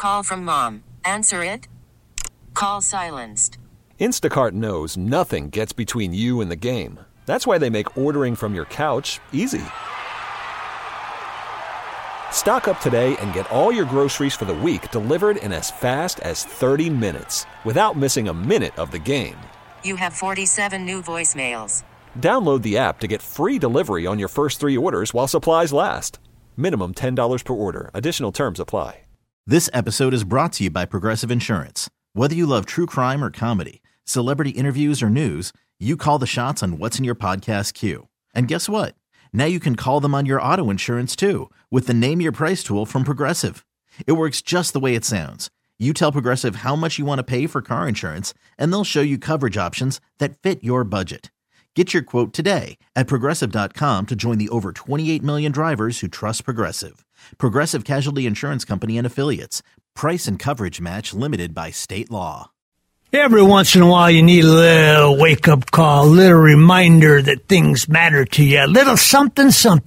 Call from mom. Answer it. Call silenced. Instacart knows nothing gets between you and the game. That's why they make ordering from your couch easy. Stock up today and get all your groceries for the week delivered in as fast as 30 minutes without missing a minute of the game. You have 47 new voicemails. Download the app to get free delivery on your first 3 orders while supplies last. Minimum $10 per order. Additional terms apply. This episode is brought to you by Progressive Insurance. Whether you love true crime or comedy, celebrity interviews or news, you call the shots on what's in your podcast queue. And guess what? Now you can call them on your auto insurance too with the Name Your Price tool from Progressive. It works just the way it sounds. You tell Progressive how much you want to pay for car insurance, and they'll show you coverage options that fit your budget. Get your quote today at Progressive.com to join the over 28 million drivers who trust Progressive. Progressive Casualty Insurance Company and Affiliates. Price and coverage match limited by state law. Every once in a while you need a little wake-up call, a little reminder that things matter to you, a little something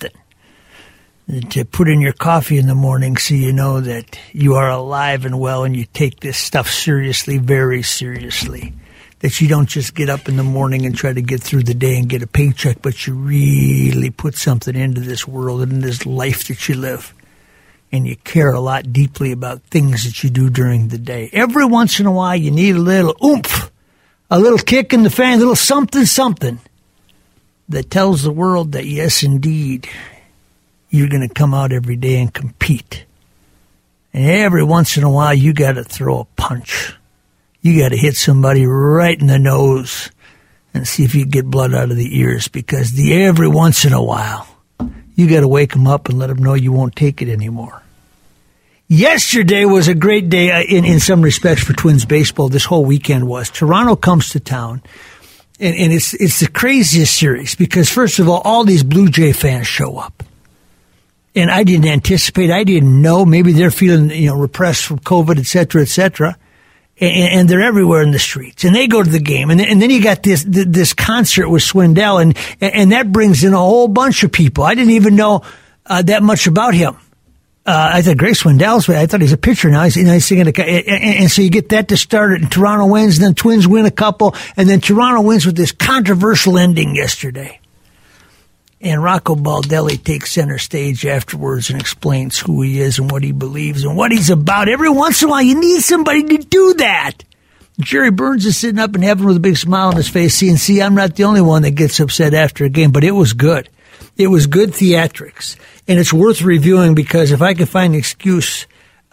to put in your coffee in the morning so you know that you are alive and well and you take this stuff seriously, very seriously. That you don't just get up in the morning and try to get through the day and get a paycheck, but you really put something into this world and this life that you live. And you care a lot deeply about things that you do during the day. Every once in a while, you need a little oomph, a little kick in the fan, a little something that tells the world that, yes, indeed, you're going to come out every day and compete. And every once in a while, you got to throw a punch. You got to hit somebody right in the nose and see if you get blood out of the ears, because every once in a while, you got to wake them up and let them know you won't take it anymore. Yesterday was a great day in some respects for Twins baseball. This whole weekend was. Toronto comes to town, and it's the craziest series because, first of all these Blue Jay fans show up. And I didn't anticipate, I didn't know. Maybe they're feeling, repressed from COVID, et cetera, and they're everywhere in the streets. And they go to the game. And then you got this concert with Swindell, and that brings in a whole bunch of people. I didn't even know that much about him. I thought Greg Swindell's, I thought he's a pitcher now. He's singing and so you get that to start it, and Toronto wins, and then Twins win a couple, and then Toronto wins with this controversial ending yesterday. And Rocco Baldelli takes center stage afterwards and explains who he is and what he believes and what he's about. Every once in a while, you need somebody to do that. Jerry Burns is sitting up in heaven with a big smile on his face, see, I'm not the only one that gets upset after a game, but it was good. It was good theatrics. And it's worth reviewing because if I could find an excuse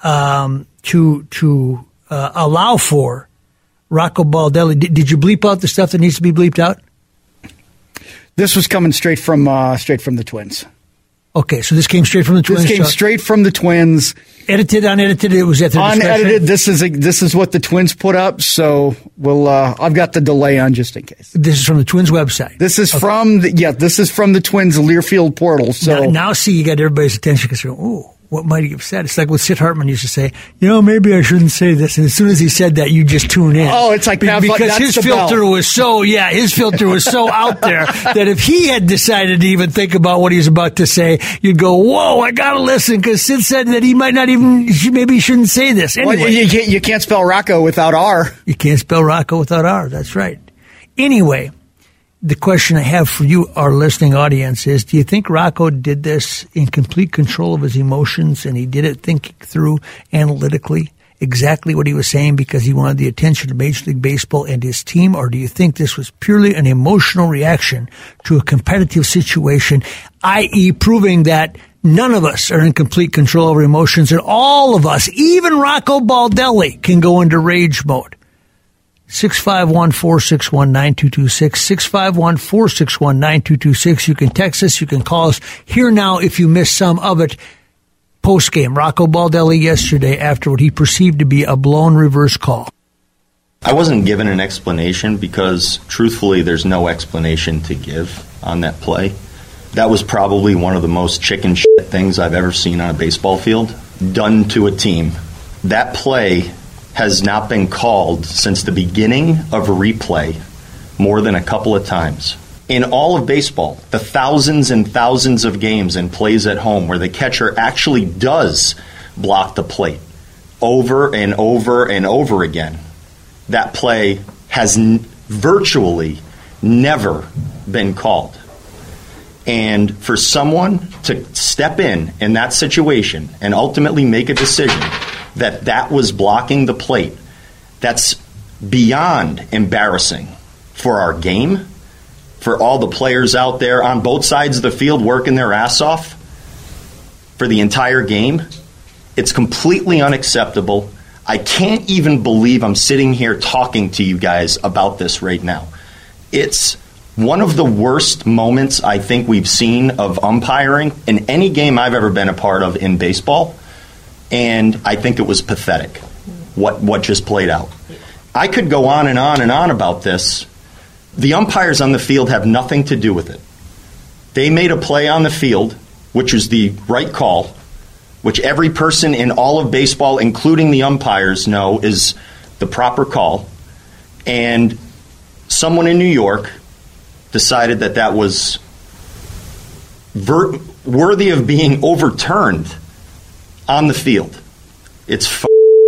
to allow for Rocco Baldelli, did you bleep out the stuff that needs to be bleeped out? This was coming straight from the Twins. Okay, so this came straight from the Twins. This came straight from the Twins. Edited, unedited. It was at their discretion? Unedited. This is what the Twins put up. So we'll. I've got the delay on just in case. This is from the Twins website. This is from the Twins Learfield portal. So now see, you got everybody's attention because you're going, ooh, what might he have said? It's like what Sid Hartman used to say. Maybe I shouldn't say this. And as soon as he said that, you just tune in. Oh, it's like because his filter was so out there that if he had decided to even think about what he was about to say, you'd go, whoa, I got to listen because Sid said that he might not even, maybe he shouldn't say this. Anyway, well, you can't spell Rocco without R. You can't spell Rocco without R. That's right. Anyway, the question I have for you, our listening audience, is do you think Rocco did this in complete control of his emotions and he did it thinking through analytically exactly what he was saying because he wanted the attention of Major League Baseball and his team? Or do you think this was purely an emotional reaction to a competitive situation, i.e. proving that none of us are in complete control of our emotions and all of us, even Rocco Baldelli, can go into rage mode? 651-461-9226, 651-461-9226. You can text us. You can call us here now if you missed some of it. Post-game, Rocco Baldelli yesterday after what he perceived to be a blown reverse call. I wasn't given an explanation because, truthfully, there's no explanation to give on that play. That was probably one of the most chicken shit things I've ever seen on a baseball field done to a team. That play has not been called since the beginning of replay more than a couple of times. In all of baseball, the thousands and thousands of games and plays at home where the catcher actually does block the plate, over and over and over again, that play has virtually never been called. And for someone to step in that situation and ultimately make a decision that was blocking the plate, that's beyond embarrassing for our game, for all the players out there on both sides of the field working their ass off for the entire game. It's completely unacceptable. I can't even believe I'm sitting here talking to you guys about this right now. It's one of the worst moments I think we've seen of umpiring in any game I've ever been a part of in baseball, and I think it was pathetic what just played out. I could go on and on and on about this. The umpires on the field have nothing to do with it. They made a play on the field, which was the right call, which every person in all of baseball, including the umpires, know is the proper call. And someone in New York decided that was worthy of being overturned on the field. It's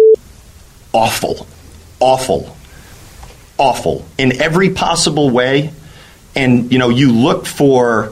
awful, awful, awful in every possible way. And, you look for,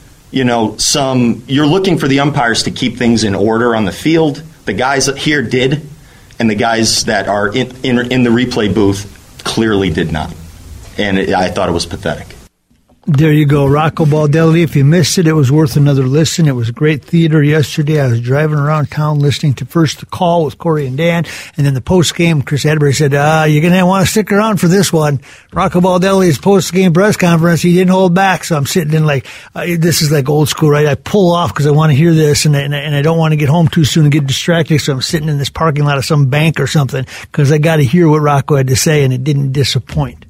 you're looking for the umpires to keep things in order on the field. The guys here did, and the guys that are in the replay booth clearly did not. And I thought it was pathetic. There you go, Rocco Baldelli. If you missed it, it was worth another listen. It was great theater yesterday. I was driving around town listening to first the call with Corey and Dan, and then the post-game, Chris Atterbury said, you're going to want to stick around for this one. Rocco Baldelli's post-game press conference, he didn't hold back, so I'm sitting in this is like old school, right? I pull off because I want to hear this, and I don't want to get home too soon and get distracted, so I'm sitting in this parking lot of some bank or something because I got to hear what Rocco had to say, and it didn't disappoint.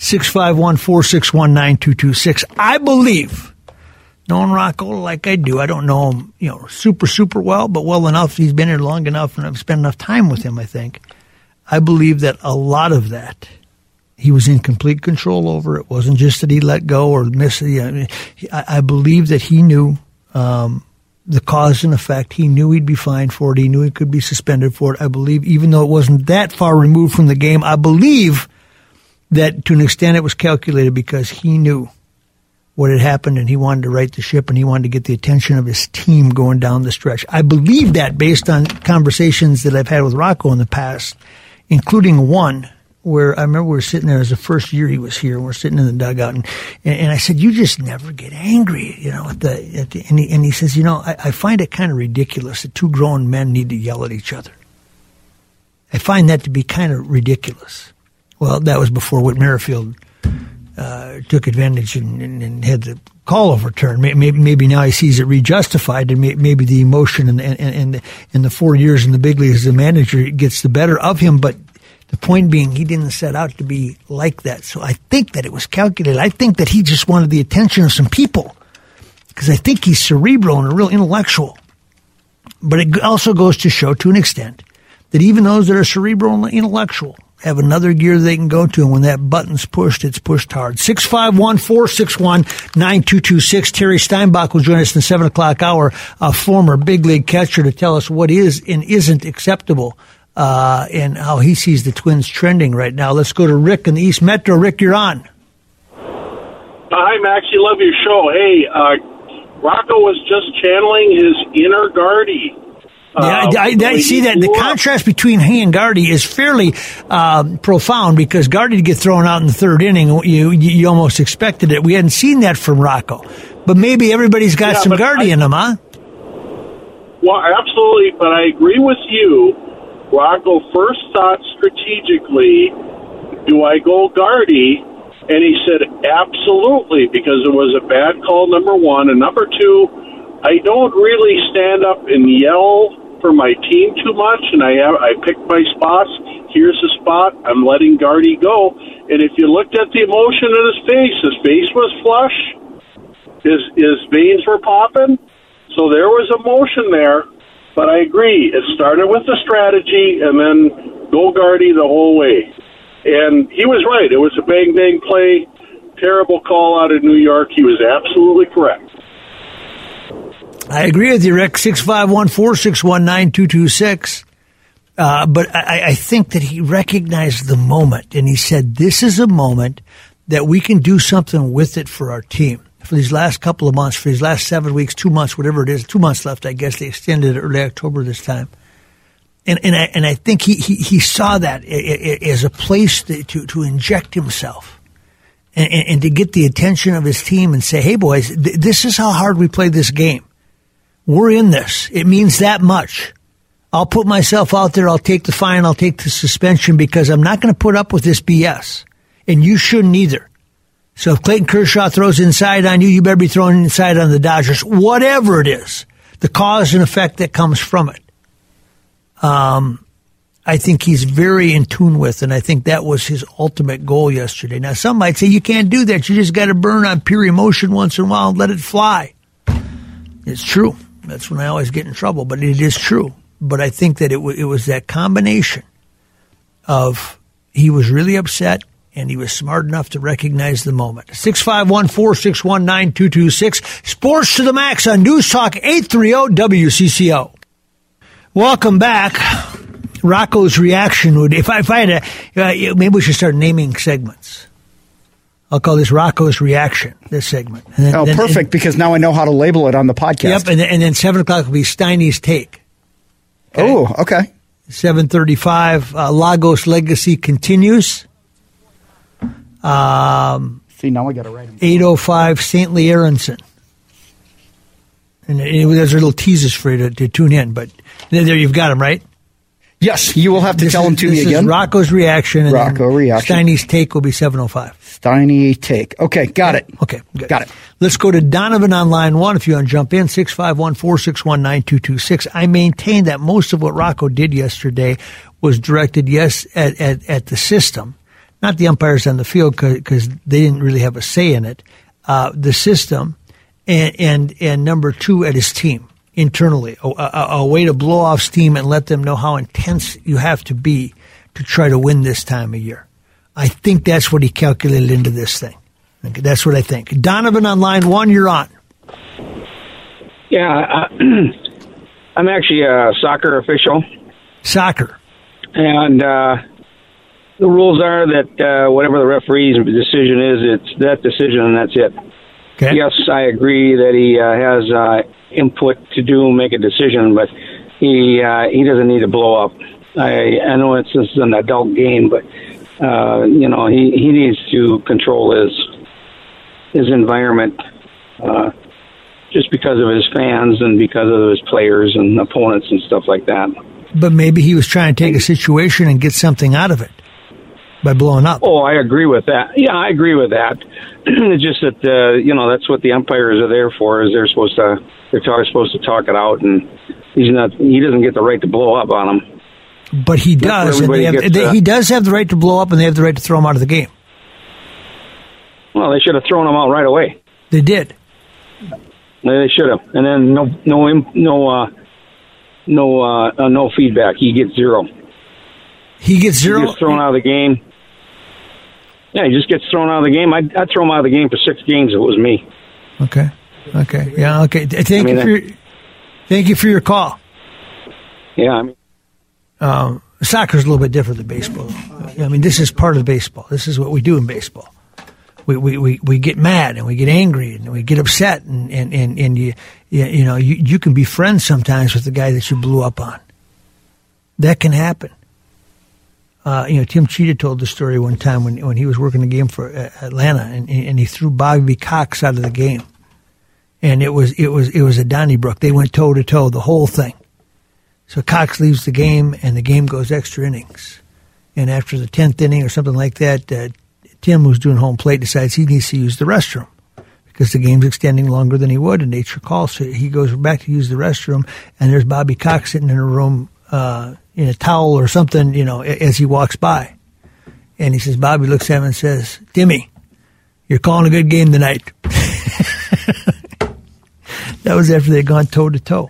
651-461-9226. I believe, knowing Rocco like I do, I don't know him, super, super well, but well enough. He's been here long enough, and I've spent enough time with him, I think. I believe that a lot of that, he was in complete control over. It wasn't just that he let go or missed. I believe that he knew the cause and effect. He knew he'd be fined for it. He knew he could be suspended for it. I believe, even though it wasn't that far removed from the game, I believe that to an extent it was calculated because he knew what had happened and he wanted to right the ship and he wanted to get the attention of his team going down the stretch. I believe that based on conversations that I've had with Rocco in the past, including one where I remember we were sitting there as the first year he was here and we're sitting in the dugout and I said, you just never get angry, and he says, I find it kind of ridiculous that two grown men need to yell at each other. I find that to be kind of ridiculous. Well, that was before Whit Merrifield took advantage and had the call overturned. Maybe now he sees it rejustified, and maybe the emotion and the 4 years in the big leagues as a manager gets the better of him. But the point being, he didn't set out to be like that. So I think that it was calculated. I think that he just wanted the attention of some people because I think he's cerebral and a real intellectual. But it also goes to show, to an extent, that even those that are cerebral and intellectual have another gear they can go to, and when that button's pushed, it's pushed hard. 651-461-9226. Terry Steinbach will join us in the 7 o'clock hour, a former big league catcher, to tell us what is and isn't acceptable and how he sees the Twins trending right now. Let's go to Rick in the East Metro. Rick, you're on. Hi, Max. You love your show. Hey, Rocco was just channeling his inner Gardy. I see that. The contrast between he and Gardy is fairly profound because Gardy to get thrown out in the third inning, you almost expected it. We hadn't seen that from Rocco. But maybe everybody's got some Gardy in them, huh? Well, absolutely, but I agree with you. Rocco first thought strategically, do I go Gardy? And he said, absolutely, because it was a bad call, number one. And number two, I don't really stand up and yell for my team too much, and I pick my spots. Here's the spot. I'm letting Gardy go. And if you looked at the emotion in his face was flush. His veins were popping. So there was emotion there. But I agree. It started with the strategy and then go Gardy the whole way. And he was right. It was a bang-bang play. Terrible call out of New York. He was absolutely correct. I agree with you, Rick. 651-461-9226. But I think that he recognized the moment, and he said, this is a moment that we can do something with it for our team. For these last couple of months, for these last 7 weeks, 2 months, whatever it is, 2 months left, I guess they extended it early October this time. And I think he saw that as a place to inject himself and to get the attention of his team and say, hey, boys, this is how hard we play this game. We're in this. It means that much. I'll put myself out there. I'll take the fine. I'll take the suspension because I'm not going to put up with this BS. And you shouldn't either. So if Clayton Kershaw throws inside on you, you better be throwing inside on the Dodgers. Whatever it is, the cause and effect that comes from it. I think he's very in tune with, and I think that was his ultimate goal yesterday. Now, some might say you can't do that. You just got to burn on pure emotion once in a while and let it fly. It's true. That's when I always get in trouble, but it is true. But I think that it was that combination of he was really upset and he was smart enough to recognize the moment. 651-461-9226. Sports to the Max on News Talk 830 WCCO. Welcome back. Rocco's reaction would, if I had a, maybe we should start naming segments. I'll call this Rocco's reaction, this segment. Perfect, because now I know how to label it on the podcast. Yep, and then 7 o'clock will be Steiny's Take. Okay? Oh, okay. 7:35, Lagos Legacy continues. See, now I got to write them. 8:05, St. Lee Aronson. And there's little teases for you to tune in, but there you've got them, right? Yes, you will have to tell them to me again. This is Rocco's reaction. And reaction. Steiny's Take will be 7:05. Steiny Take. Okay, got it. Okay, good. Got it. Let's go to Donovan on line 1 if you want to jump in, 651-461-9226. I maintain that most of what Rocco did yesterday was directed, at the system, not the umpires on the field because they didn't really have a say in it, the system, and number 2, at his team. Internally, a way to blow off steam and let them know how intense you have to be to try to win this time of year. I think that's what he calculated into this thing. Okay, that's what I think. Donovan on line 1, you're on. Yeah, I'm actually a soccer official. Soccer. And the rules are that whatever the referee's decision is, it's that decision and that's it. Okay. Yes, I agree that he has input to make a decision, but he doesn't need to blow up. I know this is an adult game, but he needs to control his environment just because of his fans and because of his players and opponents and stuff like that. But maybe he was trying to take a situation and get something out of it by blowing up. Oh, I agree with that. Yeah, I agree with that. It's just that that's what the umpires are there for. Is they're supposed to talk it out, and he doesn't get the right to blow up on them. But he does. He does have the right to blow up, and they have the right to throw him out of the game. Well, they should have thrown him out right away. They did. They should have, and then no feedback. He gets 0. He gets 0. He gets thrown out of the game. Yeah, he just gets thrown out of the game. I'd throw him out of the game for 6 games if it was me. Okay. Yeah. Okay. Thank you for your call. Yeah. Soccer's a little bit different than baseball. I mean, this is part of baseball. This is what we do in baseball. We get mad and we get angry and we get upset and you can be friends sometimes with the guy that you blew up on. That can happen. Tim Cheetah told the story one time when he was working the game for Atlanta and he threw Bobby Cox out of the game. And it was a Donnybrook. They went toe to toe, the whole thing. So Cox leaves the game and the game goes extra innings. And after the 10th inning or something like that, Tim, who's doing home plate, decides he needs to use the restroom because the game's extending longer than he would, and nature calls. So he goes back to use the restroom, and there's Bobby Cox sitting in a room in a towel or something, as he walks by. And he says, Bobby looks at him and says, Timmy, you're calling a good game tonight. That was after they'd gone toe-to-toe.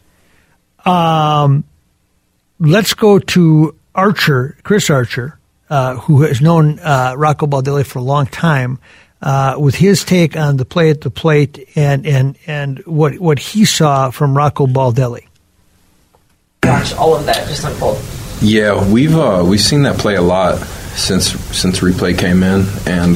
Let's go to Chris Archer, who has known Rocco Baldelli for a long time, with his take on the play at the plate and what he saw from Rocco Baldelli. Watch all of that just unfold. Yeah, we've seen that play a lot since replay came in, and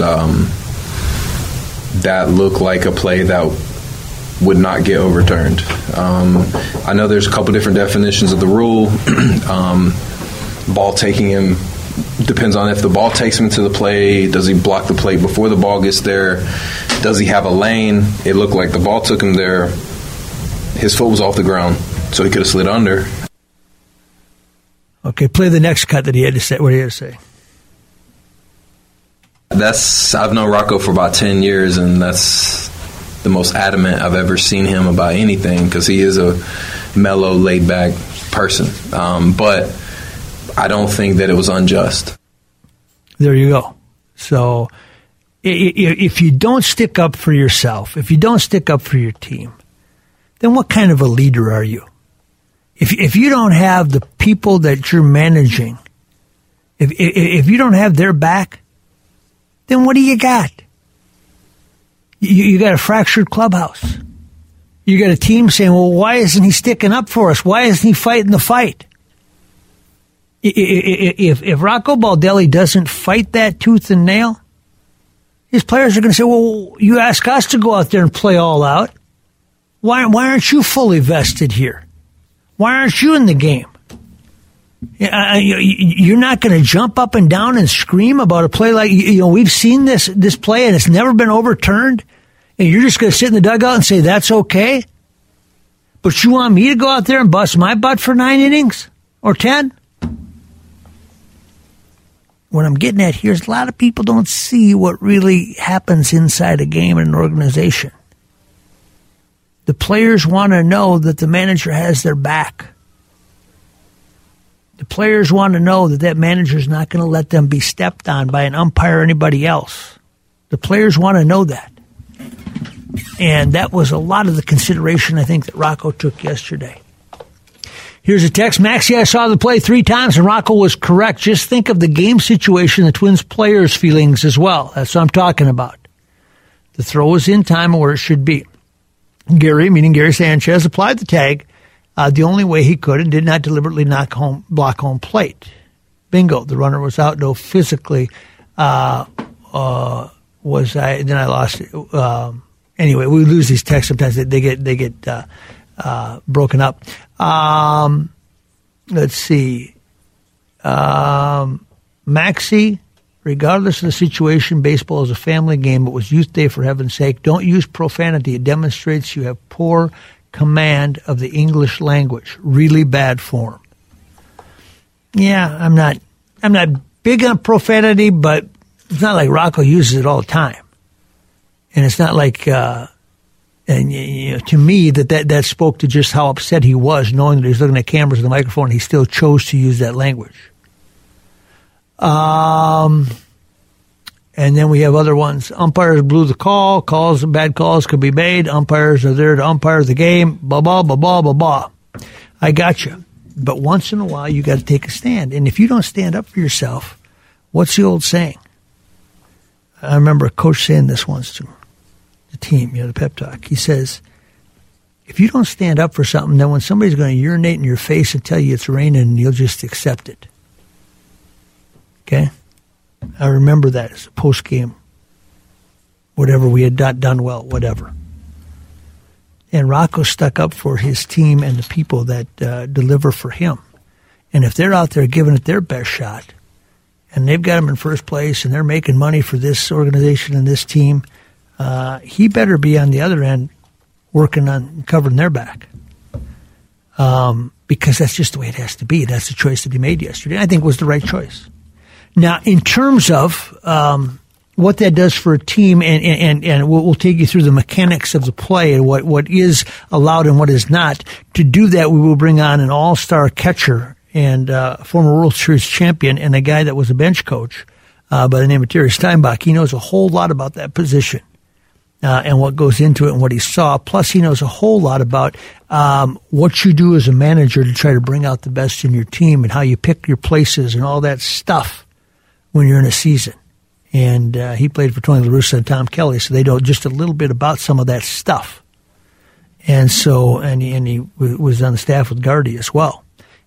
that looked like a play that would not get overturned. I know there's a couple different definitions of the rule. Ball taking him depends on if the ball takes him to the play. Does he block the play before the ball gets there? Does he have a lane? It looked like the ball took him there. His foot was off the ground, so he could have slid under. Okay, play the next cut that he had to say. What he had to say? I've known Rocco for about 10 years, and that's the most adamant I've ever seen him about anything, because he is a mellow, laid-back person. But I don't think that it was unjust. There you go. So if you don't stick up for yourself, if you don't stick up for your team, then what kind of a leader are you? If you don't have the people that you're managing, if you don't have their back, then what do you got? You got a fractured clubhouse. You got a team saying, well, why isn't he sticking up for us? Why isn't he fighting the fight? If Rocco Baldelli doesn't fight that tooth and nail, his players are going to say, well, you ask us to go out there and play all out. Why aren't you fully vested here? Why aren't you in the game? You're not going to jump up and down and scream about a play like, we've seen this play and it's never been overturned, and you're just going to sit in the dugout and say that's okay? But you want me to go out there and bust my butt for 9 innings or 10? What I'm getting at here is a lot of people don't see what really happens inside a game and an organization. The players want to know that the manager has their back. The players want to know that manager is not going to let them be stepped on by an umpire or anybody else. The players want to know that. And that was a lot of the consideration I think that Rocco took yesterday. Here's a text. Maxie, I saw the play 3 times and Rocco was correct. Just think of the game situation, the Twins players' feelings as well. That's what I'm talking about. The throw was in time where it should be. Gary, meaning Gary Sanchez, applied the tag the only way he could and did not deliberately block home plate. Bingo. The runner was out, though physically then I lost it. Anyway, we lose these texts sometimes. They get broken up. Let's see. Maxie, regardless of the situation, baseball is a family game. It was Youth Day, for heaven's sake. Don't use profanity. It demonstrates you have poor command of the English language. Really bad form. Yeah, I'm not big on profanity, but it's not like Rocco uses it all the time. And it's not like, to me, that spoke to just how upset he was, knowing that he was looking at cameras and the microphone, and he still chose to use that language. And then we have other ones. Umpires blew the call. Bad calls could be made. Umpires are there to umpire the game. Blah, blah, blah, blah, blah, blah. I got you. But once in a while, you got to take a stand. And if you don't stand up for yourself, what's the old saying? I remember a coach saying this once to the team, the pep talk. He says, if you don't stand up for something, then when somebody's going to urinate in your face and tell you it's raining, you'll just accept it. Okay? I remember that as a post-game, whatever we had not done well, whatever. And Rocco stuck up for his team and the people that deliver for him. And if they're out there giving it their best shot, and they've got him in first place, and they're making money for this organization and this team, he better be on the other end working on covering their back. Because that's just the way it has to be. That's the choice that he made yesterday. I think was the right choice. Now, in terms of what that does for a team, and we'll take you through the mechanics of the play and what is allowed and what is not. To do that, we will bring on an all-star catcher and former World Series champion and a guy that was a bench coach by the name of Terry Steinbach. He knows a whole lot about that position and what goes into it and what he saw. Plus, he knows a whole lot about what you do as a manager to try to bring out the best in your team and how you pick your places and all that stuff when you're in a season. And he played for Tony La Russa and Tom Kelly, so they know just a little bit about some of that stuff. And so, and he was on the staff with Gardy as well.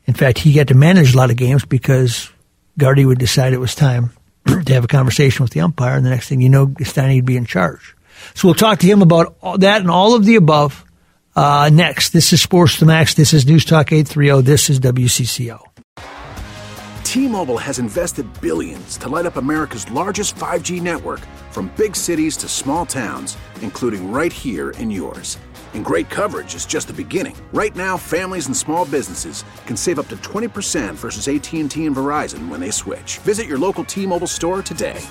In fact, he got to manage a lot of games because Gardy would decide it was time to have a conversation with the umpire, and the next thing you know, Steiny would be in charge. So we'll talk to him about all that and all of the above next. This is Sports to Max. This is News Talk 830. This is WCCO. T-Mobile has invested billions to light up America's largest 5G network, from big cities to small towns, including right here in yours. And great coverage is just the beginning. Right now, families and small businesses can save up to 20% versus AT&T and Verizon when they switch. Visit your local T-Mobile store today.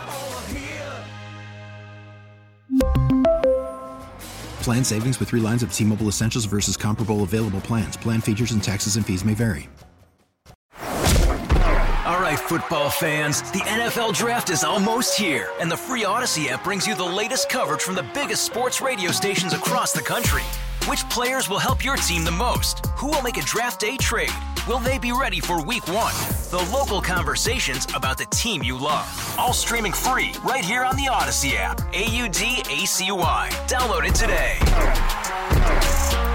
Plan savings with 3 lines of T-Mobile Essentials versus comparable available plans. Plan features and taxes and fees may vary. All right, football fans, the NFL Draft is almost here, and the free Odyssey app brings you the latest coverage from the biggest sports radio stations across the country. Which players will help your team the most? Who will make a draft day trade? Will they be ready for week 1? The local conversations about the team you love. All streaming free right here on the Odyssey app. AUDACY. Download it today.